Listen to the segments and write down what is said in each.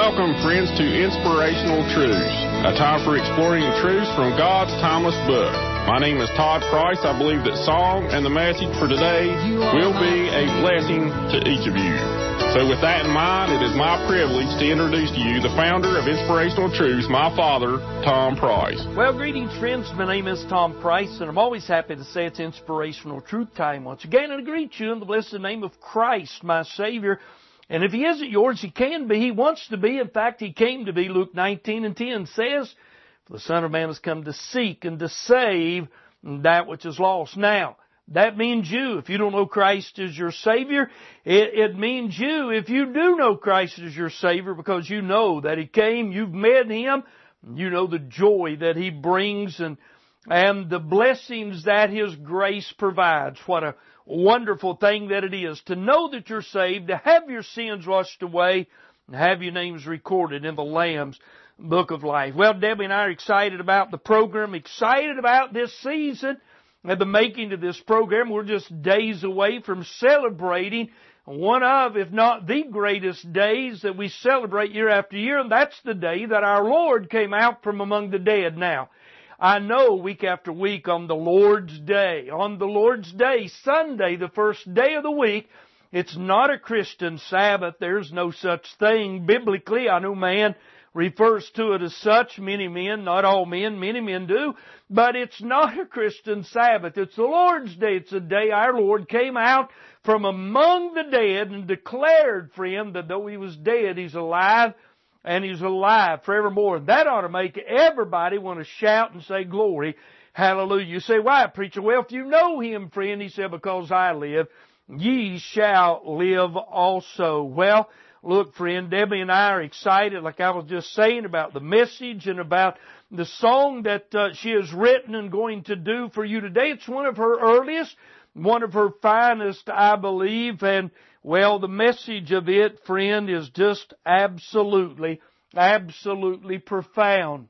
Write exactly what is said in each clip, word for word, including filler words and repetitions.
Welcome, friends, to Inspirational Truths, a time for exploring truths from God's timeless book. My name is Todd Price. I believe that song and the message for today will be a blessing to each of you. So with that in mind, it is my privilege to introduce to you the founder of Inspirational Truths, my father, Tom Price. Well, greetings, friends. My name is Tom Price, and I'm always happy to say it's Inspirational Truth Time once again, and I greet you in the blessed name of Christ, my Savior. And if He isn't yours, He can be. He wants to be. In fact, He came to be. Luke nineteen and ten says, "For the Son of Man has come to seek and to save that which is lost." Now, that means you. If you don't know Christ as your Savior, it, it means you. If you do know Christ as your Savior because you know that He came, you've met Him, you know the joy that He brings and, and the blessings that His grace provides. What a wonderful thing that it is to know that you're saved, to have your sins washed away, and have your names recorded in the Lamb's Book of Life. Well, Debbie and I are excited about the program, excited about this season and the making of this program. We're just days away from celebrating one of, if not the greatest days that we celebrate year after year, and that's the day that our Lord came out from among the dead. Now, I know week after week on the Lord's Day, on the Lord's Day, Sunday, the first day of the week, it's not a Christian Sabbath. There's no such thing. Biblically, I know man refers to it as such. Many men, not all men, many men do. But it's not a Christian Sabbath. It's the Lord's Day. It's the day our Lord came out from among the dead and declared, friend, that though He was dead, He's alive. And He's alive forevermore. That ought to make everybody want to shout and say, "Glory, hallelujah." You say, "Why, preacher?" Well, if you know Him, friend, He said, "Because I live, ye shall live also." Well, look, friend, Debbie and I are excited, like I was just saying, about the message and about the song that uh, she has written and going to do for you today. It's one of her earliest, one of her finest, I believe, and well, the message of it, friend, is just absolutely, absolutely profound.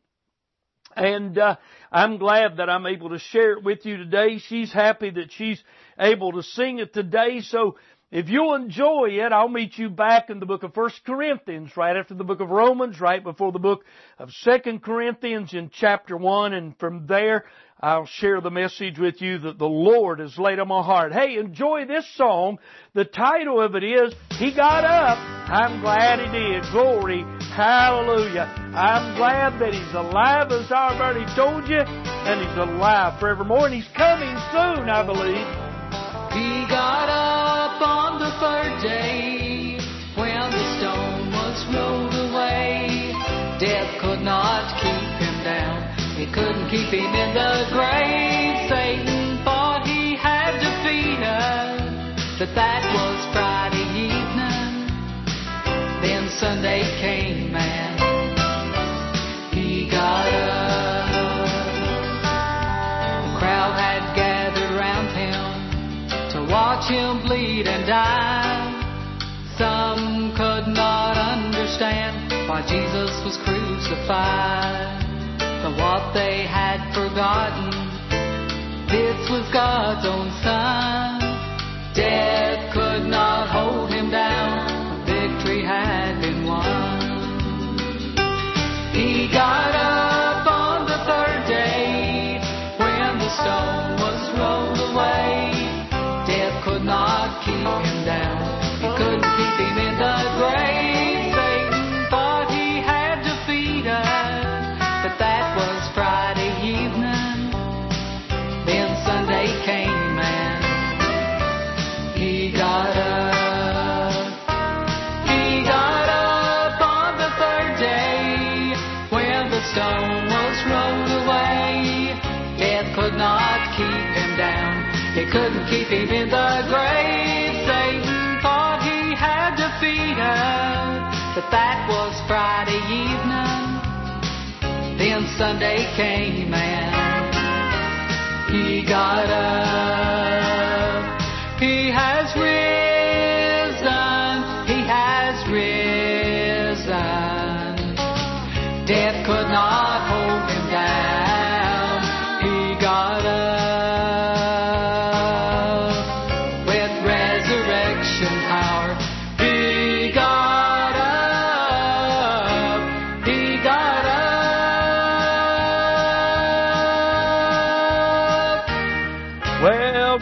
And uh, I'm glad that I'm able to share it with you today. She's happy that she's able to sing it today. So if you'll enjoy it, I'll meet you back in the book of First Corinthians, right after the book of Romans, right before the book of Second Corinthians in chapter one. And from there, I'll share the message with you that the Lord has laid on my heart. Hey, enjoy this song. The title of it is, "He Got Up." I'm glad He did. Glory, hallelujah. I'm glad that He's alive, as I've already told you, and He's alive forevermore, and He's coming soon, I believe. He got up on the third day when the stone was rolled away. Death could not keep Him down. He couldn't keep Him in the grave. Satan thought he had defeated, but that was Friday evening. Then Sunday came and He got up. The crowd had gathered round Him to watch Him bleed and die. Some could not understand why Jesus was crucified. But what they had forgotten, this was God's own Son. Death could not hold Him down. Victory had been won. He got up on the third day when the stone was rolled away. Death could not keep Him down. He couldn't keep Him in the grave. Satan thought he had defeated, but that was Friday evening. Then Sunday came and He got up. He got up on the third day when the stone was rolled away. Death could not keep Him down. He couldn't keep Him in the grave. Satan thought he had defeated, but that was Friday evening. Then Sunday came and He got up. He has risen. He has risen. Death could not hold Him down. He got up with resurrection power. He got up.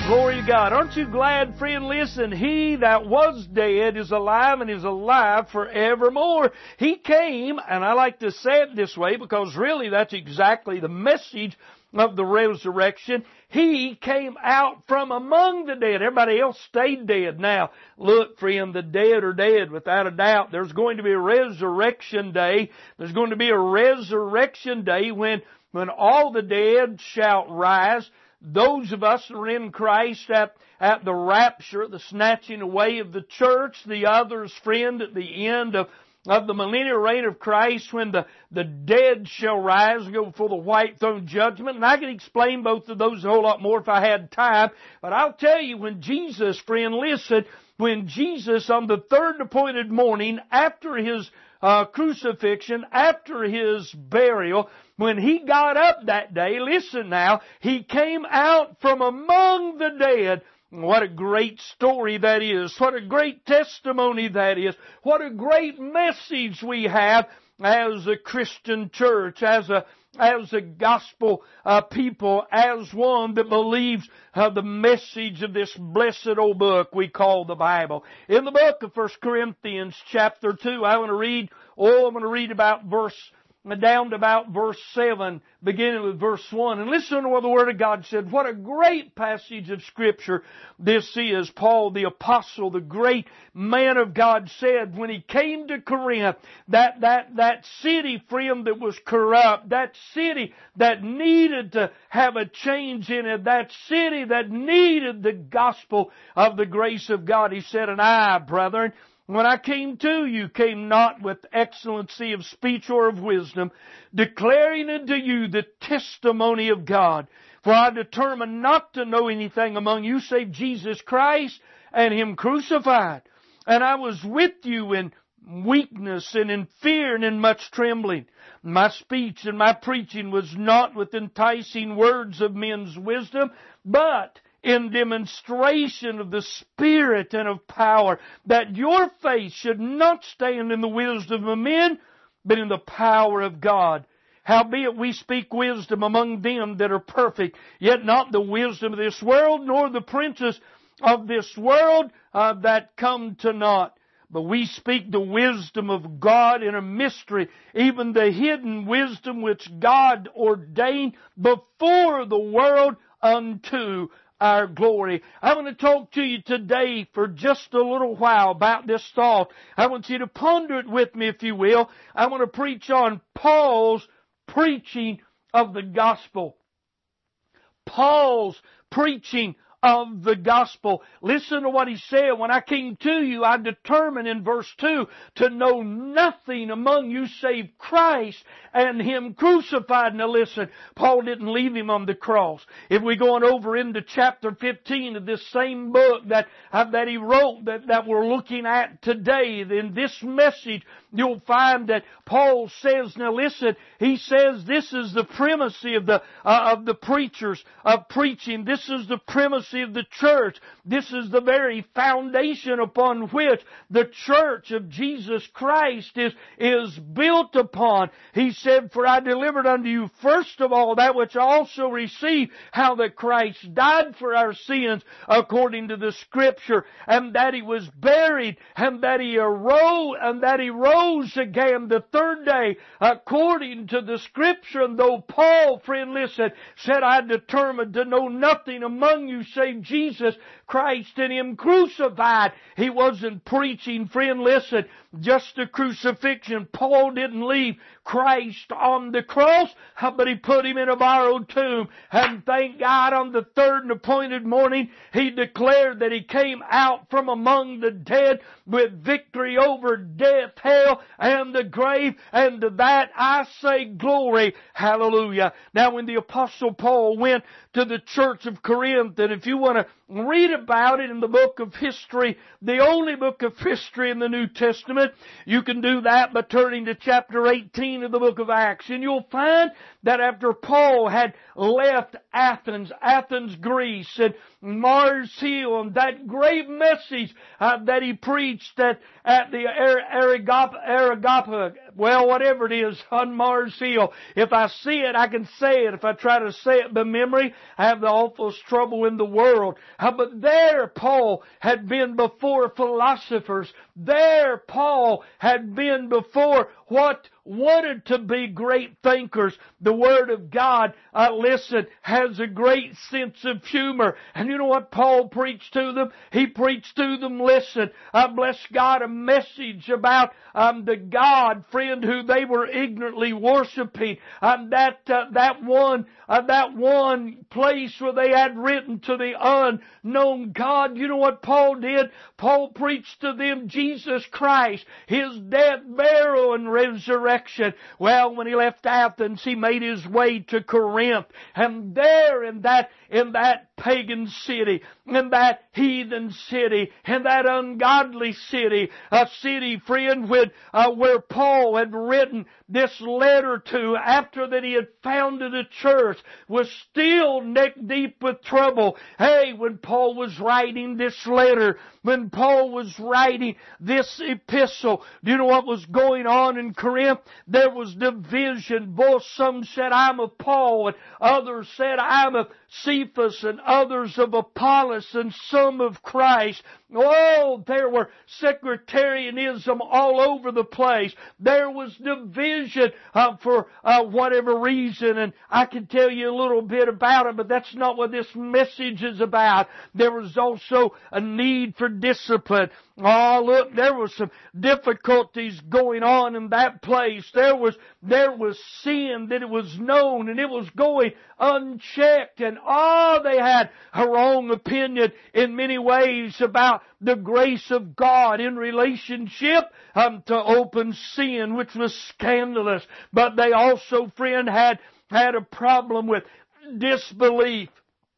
Glory to God. Aren't you glad, friend? Listen, He that was dead is alive and is alive forevermore. He came, and I like to say it this way because really that's exactly the message of the resurrection. He came out from among the dead. Everybody else stayed dead. Now, look, friend, the dead are dead without a doubt. There's going to be a resurrection day. There's going to be a resurrection day when, when all the dead shall rise. Those of us that are in Christ at, at the rapture, the snatching away of the church, the others, friend, at the end of, of the millennial reign of Christ, when the, the dead shall rise and go before the white throne judgment. And I could explain both of those a whole lot more if I had time. But I'll tell you, when Jesus, friend, listen, when Jesus on the third appointed morning after His Uh, crucifixion, after His burial, when He got up that day, listen now, He came out from among the dead. What a great story that is. What a great testimony that is. What a great message we have as a Christian church, as a as a gospel uh, people, as one that believes uh, the message of this blessed old book we call the Bible. In the book of First Corinthians chapter two, I want to read, oh, I'm going to read about verse, down to about verse seven, beginning with verse one. And listen to what the Word of God said. What a great passage of Scripture this is. Paul the Apostle, the great man of God, said when he came to Corinth, that, that, that city, friend, that was corrupt, that city that needed to have a change in it, that city that needed the gospel of the grace of God. He said, and I, brethren, when I came to you, came not with excellency of speech or of wisdom, declaring unto you the testimony of God. For I determined not to know anything among you save Jesus Christ and Him crucified. And I was with you in weakness and in fear and in much trembling. My speech and my preaching was not with enticing words of men's wisdom, but in demonstration of the Spirit and of power, that your faith should not stand in the wisdom of men, but in the power of God. Howbeit we speak wisdom among them that are perfect, yet not the wisdom of this world, nor the princes of this world uh, that come to naught. But we speak the wisdom of God in a mystery, even the hidden wisdom which God ordained before the world unto our glory. I want to talk to you today for just a little while about this thought. I want you to ponder it with me, if you will. I want to preach on Paul's preaching of the gospel. Paul's preaching of the gospel. Listen to what he said. When I came to you, I determined in verse two to know nothing among you save Christ and Him crucified. Now listen, Paul didn't leave Him on the cross. If we go on over into chapter fifteen of this same book that, uh, that he wrote, that, that we're looking at today, in this message, you'll find that Paul says, now listen, he says this is the primacy of the, uh, of the preachers of preaching. This is the primacy of the church. This is the very foundation upon which the church of Jesus Christ is, is built upon. He said, for I delivered unto you first of all that which I also received, how that Christ died for our sins according to the Scripture, and that He was buried, and that He arose, and that He rose again the third day according to the Scripture. And though Paul, friend, listen, said, I determined to know nothing among you save Jesus Christ and Him crucified, he wasn't preaching, friend, listen, just the crucifixion. Paul didn't leave Christ on the cross, but he put Him in a borrowed tomb. And thank God on the third and appointed morning, he declared that He came out from among the dead with victory over death, hell, and the grave. And to that I say glory. Hallelujah. Now when the Apostle Paul went to the church of Corinth, and if you want to read about it in the book of history, the only book of history in the New Testament, you can do that by turning to chapter eighteen of the book of Acts. And you'll find that after Paul had left Athens, Athens, Greece, and Mars Hill, and that great message uh, that he preached at, at the Areopagus, well, whatever it is on Mars Hill, if I see it, I can say it. If I try to say it by memory, I have the awfulest trouble in the world. Uh, but there Paul had been before philosophers. There Paul had been before what wanted to be great thinkers. The Word of God, uh, listen, has a great sense of humor. And you know what Paul preached to them? He preached to them, listen, uh, bless God, a message about um, the God, friend, who they were ignorantly worshiping. Um, that uh, that one uh, that one place where they had written to the unknown God. You know what Paul did? Paul preached to them Jesus Christ, His death, burial, and resurrection. Well, when he left Athens, he made his way to Corinth. And there in that, in that pagan city, in that heathen city, in that ungodly city, a city, friend, with, uh, where Paul had written this letter to after that he had founded a church, was still neck deep with trouble. Hey, when Paul was writing this letter, when Paul was writing this epistle, do you know what was going on in Corinth? There was division. Both some said, I'm of Paul, and others said, I'm of Cephas, and others of Apollos, and some of Christ. Oh, there were sectarianism all over the place. There was division uh, for uh, whatever reason, and I can tell you a little bit about it, but that's not what this message is about. There was also a need for discipline. Oh, look, there was some difficulties going on in that place. There was, there was sin that it was known, and it was going unchecked, and oh, they had a wrong opinion in many ways about the grace of God in relationship um, to open sin, which was scandalous. But they also, friend, had, had a problem with disbelief.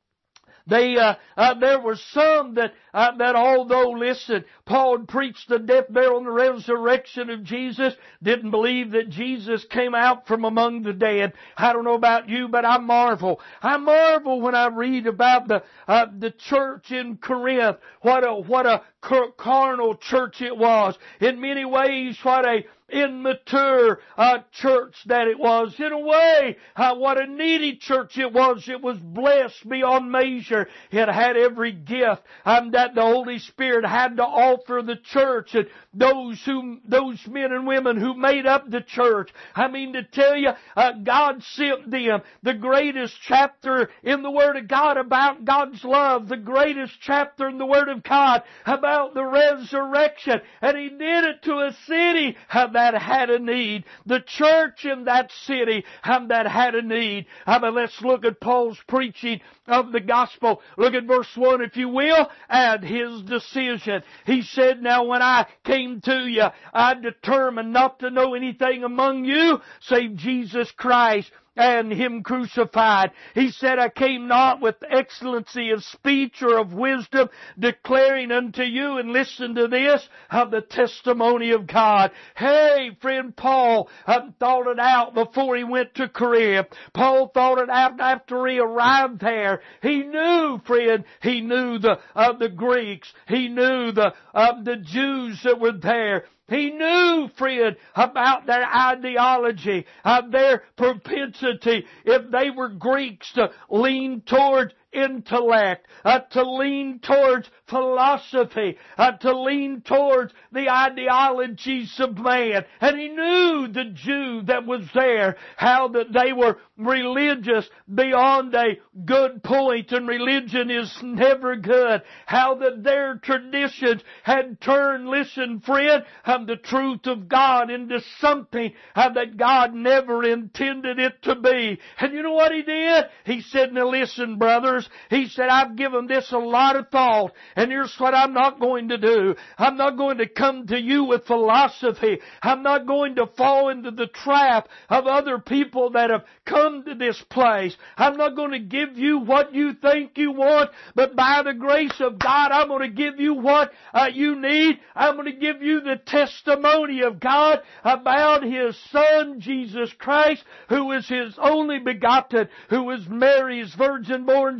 They, uh, uh, there were some that, uh, that although, listen, Paul had preached the death, burial, and the resurrection of Jesus, didn't believe that Jesus came out from among the dead. I don't know about you, but I marvel. I marvel when I read about the, uh, the church in Corinth. What a, what a carnal church it was. In many ways, what a immature uh, church that it was. In a way, uh, what a needy church it was. It was blessed beyond measure. It had every gift um, that the Holy Spirit had to offer the church, and those who, those men and women who made up the church. I mean, to tell you, uh, God sent them the greatest chapter in the Word of God about God's love, the greatest chapter in the Word of God about the resurrection, and He did it to a city uh, that had a need. The church in that city um, that had a need. Uh, but let's look at Paul's preaching of the gospel. Look at verse one, if you will, and his decision. He said, now when I came to you, I determined not to know anything among you save Jesus Christ and Him crucified. He said, I came not with excellency of speech or of wisdom, declaring unto you, and listen to this, of the testimony of God. Hey, friend, Paul um, thought it out before he went to Corinth. Paul thought it out after he arrived there. He knew, friend, he knew the uh, the Greeks. He knew the uh, the Jews that were there. He knew, friend, about their ideology, uh, their propensity, if they were Greeks, to lean toward intellect, uh, to lean towards philosophy, uh, to lean towards the ideologies of man. And he knew the Jew that was there, how that they were religious beyond a good point, and religion is never good. How that their traditions had turned, listen friend, um, the truth of God into something uh, that God never intended it to be. And you know what he did? He said, now listen, brothers, he said, I've given this a lot of thought, and here's what I'm not going to do. I'm not going to come to you with philosophy. I'm not going to fall into the trap of other people that have come to this place. I'm not going to give you what you think you want, but by the grace of God, I'm going to give you what uh, you need. I'm going to give you the testimony of God about His Son, Jesus Christ, who is His only begotten, who is Mary's virgin-born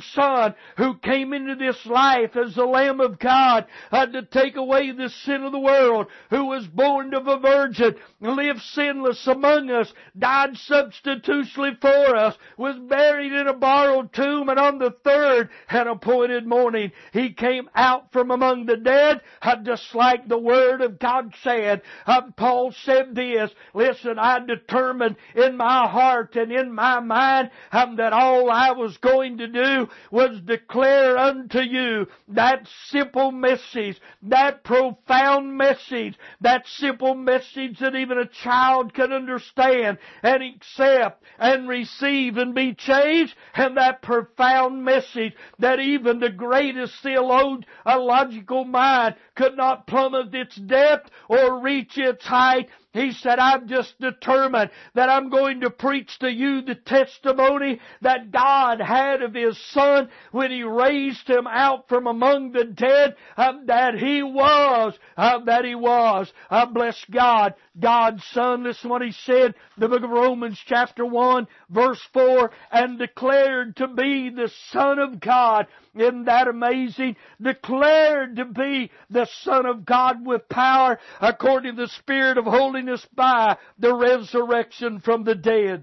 Son who came into this life as the Lamb of God uh, to take away the sin of the world, who was born of a virgin, lived sinless among us, died substitutionally for us, was buried in a borrowed tomb, and on the third and appointed morning He came out from among the dead, uh, just like the Word of God said. Uh, Paul said this, listen, I determined in my heart and in my mind um, that all I was going to do was declare unto you that simple message, that profound message, that simple message that even a child can understand and accept and receive and be changed, and that profound message that even the greatest theological mind could not plummet its depth or reach its height. He said, I've just determined that I'm going to preach to you the testimony that God had of His Son when He raised Him out from among the dead, um, that He was, um, that He was. Uh, bless God, God's Son. Listen to what He said, the book of Romans chapter one, verse four, and declared to be the Son of God. Isn't that amazing? Declared to be the Son of God with power according to the Spirit of holiness by the resurrection from the dead.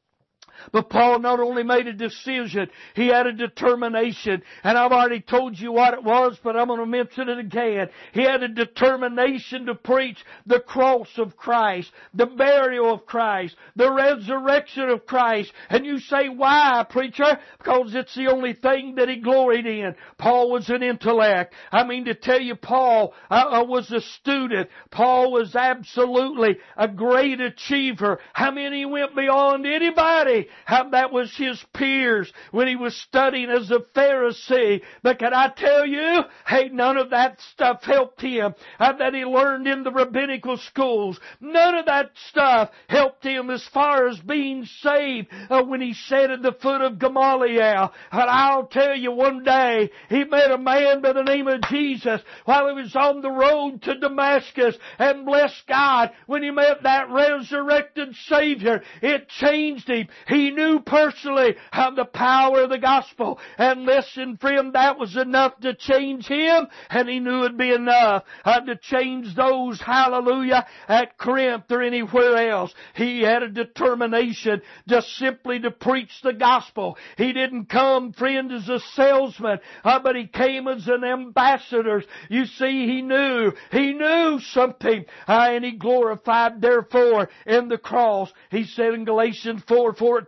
But Paul not only made a decision, he had a determination. And I've already told you what it was, but I'm going to mention it again. He had a determination to preach the cross of Christ, the burial of Christ, the resurrection of Christ. And you say, why, preacher? Because it's the only thing that he gloried in. Paul was an intellect. I mean, to tell you, Paul uh, was a student. Paul was absolutely a great achiever. I mean, he went beyond anybody. How that was his peers when he was studying as a Pharisee. But can I tell you, hey, none of that stuff helped him. Uh, that he learned in the rabbinical schools. None of that stuff helped him as far as being saved uh, when he sat at the foot of Gamaliel. And I'll tell you, one day he met a man by the name of Jesus while he was on the road to Damascus. And bless God, when he met that resurrected Savior, it changed him. He knew personally how the power of the gospel. And listen, friend, that was enough to change him. And he knew it'd be enough uh, to change those, hallelujah, at Corinth or anywhere else. He had a determination just simply to preach the gospel. He didn't come, friend, as a salesman, uh, but he came as an ambassador. You see, he knew, he knew something, uh, and he glorified, therefore, in the cross. He said in Galatians four fourteen,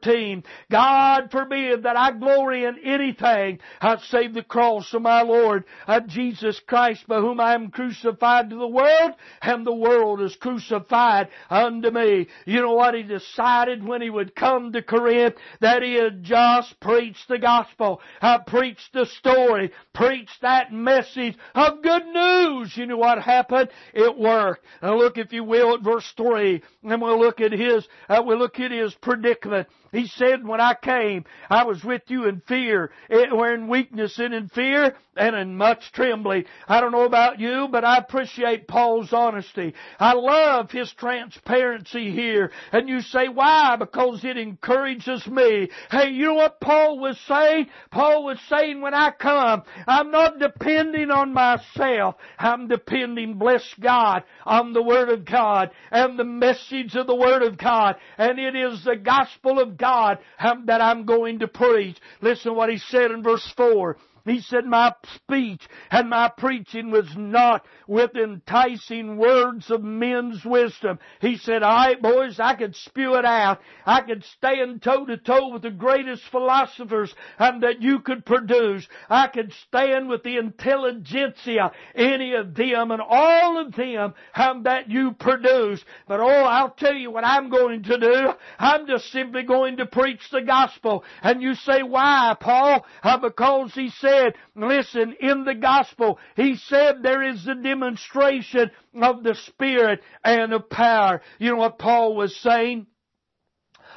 God forbid that I glory in anything uh, save the cross of my Lord uh, Jesus Christ, by whom I am crucified to the world, and the world is crucified unto me. You know what he decided when he would come to Corinth? That he had just preached the gospel, uh, preached the story, preached that message of good news. You know what happened? It worked. Now look, if you will, at verse three, and we'll look at his, uh, we'll look at his predicament. He said, when I came, I was with you in fear, or in weakness and in fear, and in much trembling. I don't know about you, but I appreciate Paul's honesty. I love his transparency here. And you say, why? Because it encourages me. Hey, you know what Paul was saying? Paul was saying, when I come, I'm not depending on myself. I'm depending, bless God, on the Word of God and the message of the Word of God. And it is the gospel of God God that I'm going to preach. Listen to what he said in verse four. He said, my speech and my preaching was not with enticing words of men's wisdom. He said, all right, boys, I could spew it out. I could stand toe-to-toe with the greatest philosophers um, that you could produce. I could stand with the intelligentsia, any of them and all of them um, that you produce. But oh, I'll tell you what I'm going to do. I'm just simply going to preach the gospel. And you say, why, Paul? Uh, because he said, listen, in the gospel, he said there is a demonstration of the Spirit and of power. You know what Paul was saying?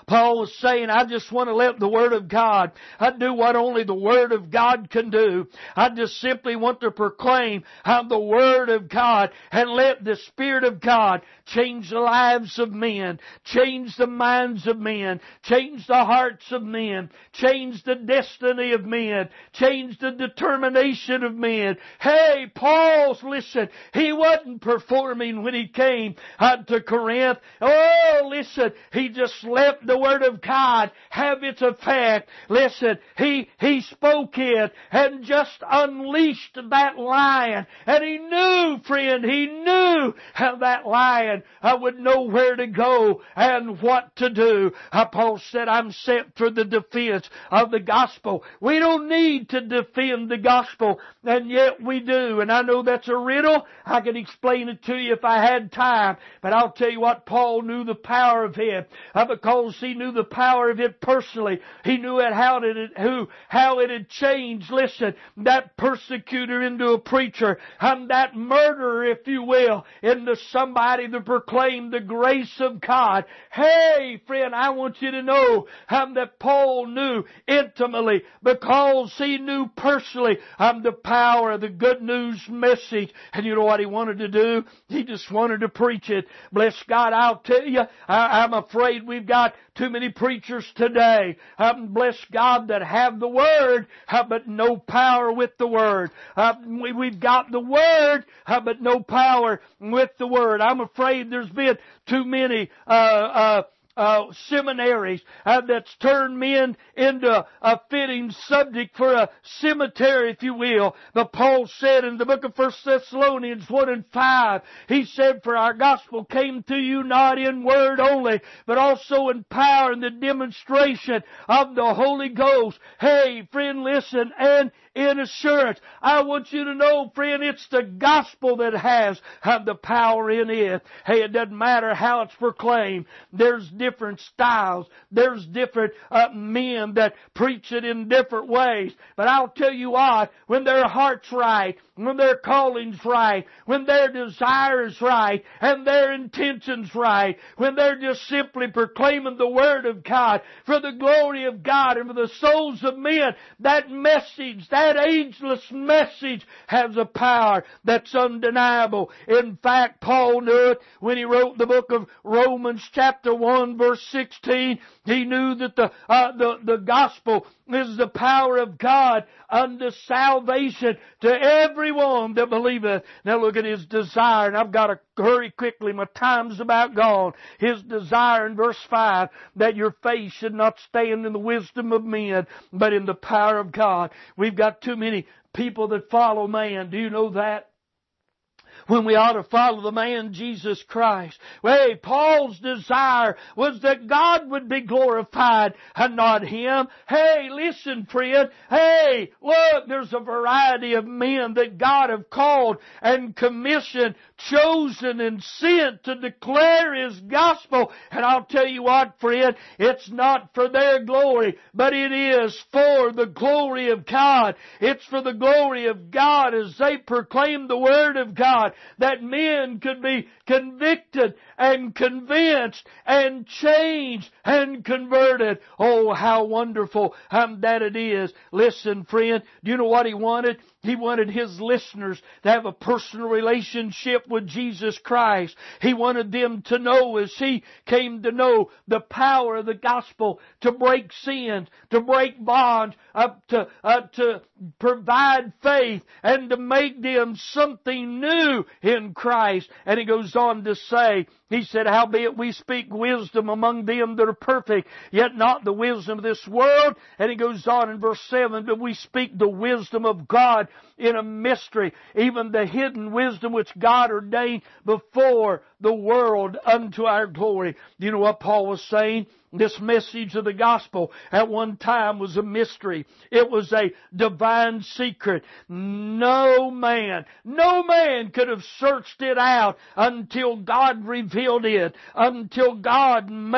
Paul was saying, I just want to let the Word of God, I do what only the Word of God can do. I just simply want to proclaim how the Word of God, and let the Spirit of God change the lives of men, change the minds of men, change the hearts of men, change the destiny of men, change the determination of men. Hey, Paul's, listen, he wasn't performing when he came uh, to Corinth. Oh, listen, he just let the Word of God have its effect. Listen, he, he spoke it and just unleashed that lion. And he knew, friend, he knew how that lion uh, would know where to go and what to do. Uh, Paul said, I'm sent for the defense of the gospel. We don't need to defend the gospel, and yet we do. And I know that's a riddle. I could explain it to you if I had time. But I'll tell you what, Paul knew the power of it. Uh, because he knew the power of it personally. He knew it, how, did it, who, how it had changed, listen, that persecutor into a preacher. And that murderer, if you will, into somebody that proclaimed the grace of God. Hey, friend, I want you to know um, that Paul knew intimately, because he knew personally um, the power of the good news message. And you know what he wanted to do? He just wanted to preach it. Bless God, I'll tell you, I, I'm afraid we've got too many preachers today, um, bless God, that have the Word, uh, but no power with the Word. Uh, we, we've got the Word, uh, but no power with the Word. I'm afraid there's been too many uh, uh, Uh, seminaries uh, that's turned men into a fitting subject for a cemetery, if you will. But Paul said in the book of First Thessalonians one and five, he said, for our gospel came to you not in word only, but also in power and the demonstration of the Holy Ghost. Hey, friend, listen, and in assurance. I want you to know, friend, it's the gospel that has uh, the power in it. Hey, it doesn't matter how it's proclaimed. There's different styles. There's different uh, men that preach it in different ways. But I'll tell you what, when their heart's right, when their calling's right, when their desire's right, and their intention's right, when they're just simply proclaiming the Word of God for the glory of God and for the souls of men, that message, that ageless message has a power that's undeniable. In fact, Paul knew it when he wrote the book of Romans chapter one verse sixteen. He knew that the, uh, the, the gospel is the power of God unto salvation to everyone that believeth. Now look at his desire, and I've got to hurry quickly. My time's about gone. His desire in verse five, that your faith should not stand in the wisdom of men, but in the power of God. We've got too many people that follow man. Do you know that? When we ought to follow the man Jesus Christ. Well, hey, Paul's desire was that God would be glorified and not him. Hey, listen, friend. Hey, look, there's a variety of men that God have called and commissioned, chosen and sent to declare His gospel. And I'll tell you what, friend, it's not for their glory, but it is for the glory of God. It's for the glory of God as they proclaim the Word of God, that men could be convicted and convinced and changed and converted. Oh, how wonderful um, that it is. Listen, friend, do you know what he wanted? He wanted his listeners to have a personal relationship with Jesus Christ. He wanted them to know, as he came to know, the power of the gospel to break sins, to break bonds, uh, to, uh, to provide faith, and to make them something new in Christ. And he goes on to say, he said, howbeit we speak wisdom among them that are perfect, yet not the wisdom of this world. And he goes on in verse seven, but we speak the wisdom of God in a mystery, even the hidden wisdom which God ordained before the world unto our glory. Do you know what Paul was saying? This message of the gospel at one time was a mystery. It was a divine secret. No man, no man could have searched it out until God revealed it, until God made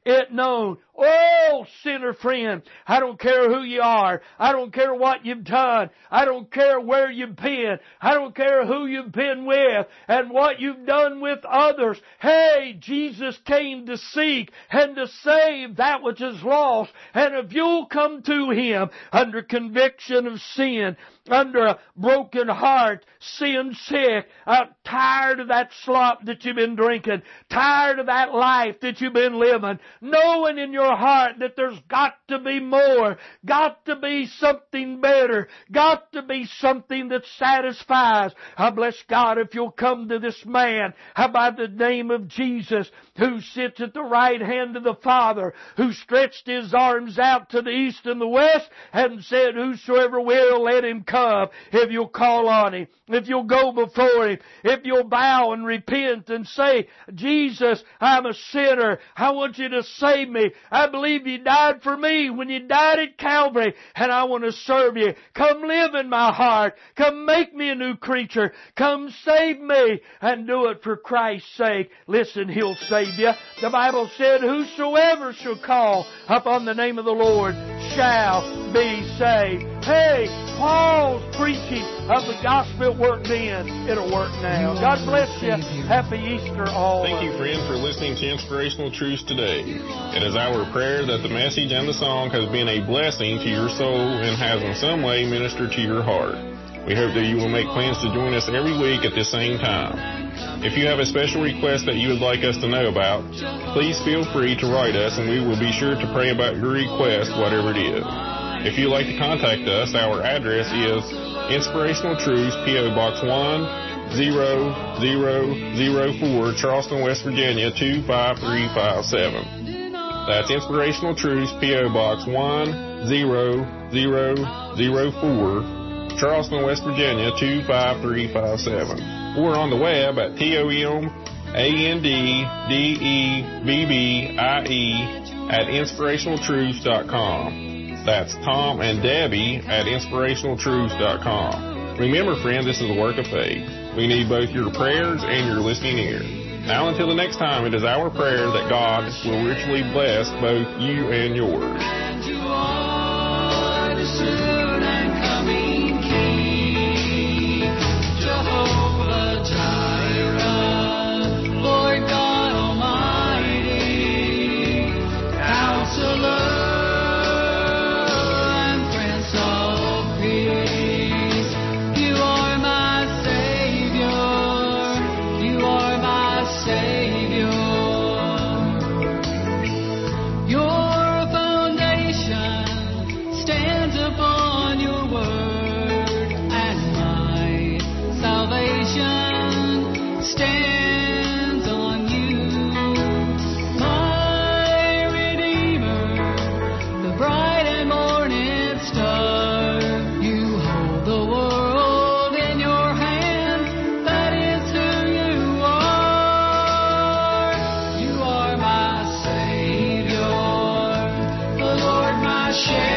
it known. Oh, sinner friend, I don't care who you are. I don't care what you've done. I don't care where you've been. I don't care who you've been with and what you've done with others. Hey, Jesus came to seek and to save that which is lost. And if you'll come to Him under conviction of sin, under a broken heart, sin sick, uh, tired of that slop that you've been drinking, tired of that life that you've been living, knowing in your heart that there's got to be more, got to be something better, got to be something that satisfies. I bless God if you'll come to this man by the name of Jesus, who sits at the right hand of the Father, who stretched His arms out to the east and the west and said, whosoever will, let him come. If you'll call on Him, if you'll go before Him, if you'll bow and repent and say, Jesus, I'm a sinner. I want You to save me. I believe You died for me when You died at Calvary, and I want to serve You. Come live in my heart. Come make me a new creature. Come save me, and do it for Christ's sake. Listen, He'll save you. The Bible said, whosoever shall call upon the name of the Lord shall be saved. Hey, Paul's preaching of the gospel worked then. It'll work now. God bless you. Happy Easter all. Thank you, friend, for listening to Inspirational Truths today. It is our prayer that the message and the song has been a blessing to your soul and has in some way ministered to your heart. We hope that you will make plans to join us every week at the same time. If you have a special request that you would like us to know about, please feel free to write us and we will be sure to pray about your request, whatever it is. If you'd like to contact us, our address is Inspirational Truths, P O. Box one zero zero zero four, Charleston, West Virginia, two five three five seven. That's Inspirational Truths, P O. Box one zero zero zero four, Charleston, West Virginia, two five three five seven. Or on the web at T O M A N D D E B B I E at inspirational truths dot com. That's Tom and Debbie at inspirational truths dot com. Remember, friend, this is a work of faith. We need both your prayers and your listening ear. Now, until the next time, it is our prayer that God will richly bless both you and yours. And you are the soon and coming King, Jehovah Jireh, Lord God Almighty, Counselor. Share.